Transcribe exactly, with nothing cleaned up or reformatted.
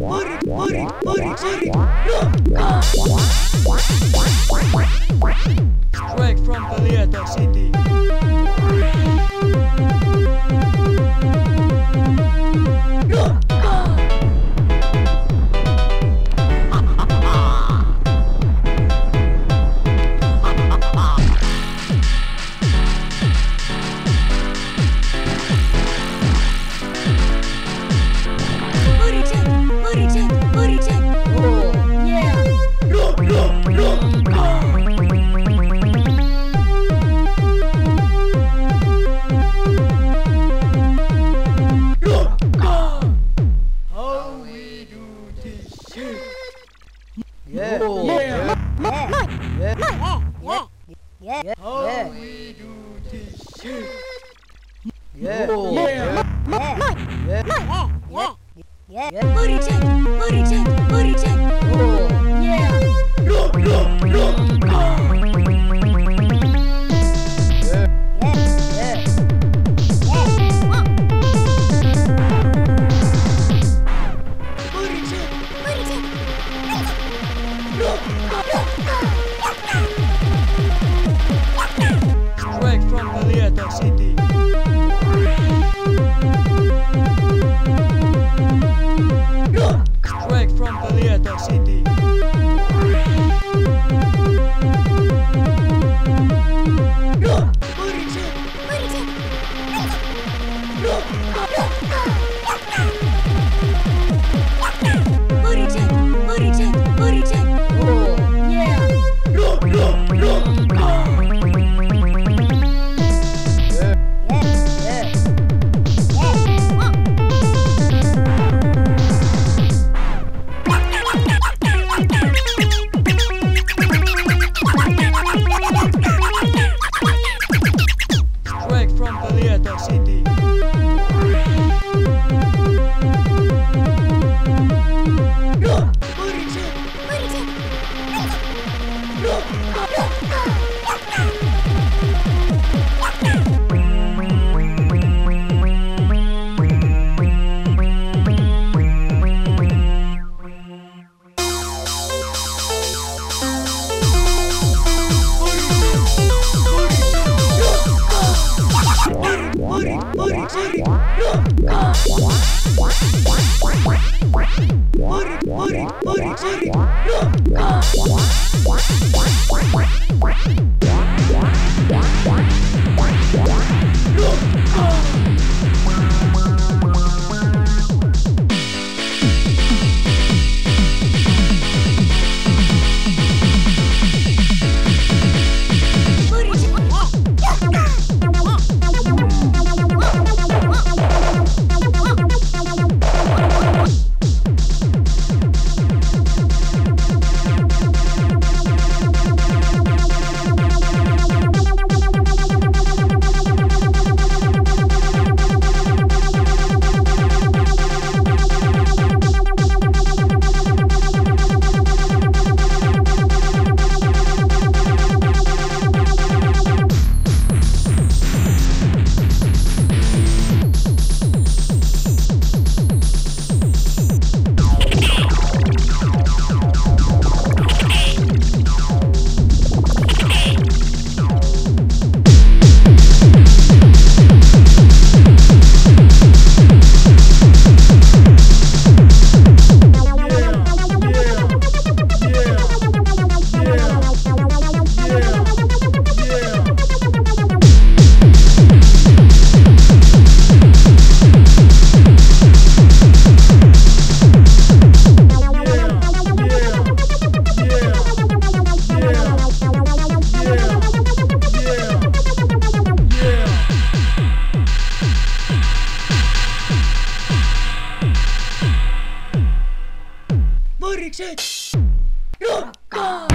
mari, mari, mari, mari. Straight from the Lieto City. Yeah. Oh. Yeah. Yeah. Yeah. Yeah. How Yeah. we do this shit. Yeah. Oh. Yeah. Yeah. Yeah. Yeah. Yeah. Booty check. Booty check. Booty check. Oh. Yeah. No, no, no. Oh. Yeah. Yeah. Booty check. Booty check. No. Straight from the Lieto City. Straight from the Lieto City. Booty check. Booty check. Booty check. Booty check. Booty check. Oh. Yeah. No, no, no. Oh. Yeah. Yeah. Straight from the Lieto City. Booty check. Booty check. Mari, mari, mari. Mari, mari, mari, mari. Mari check. No.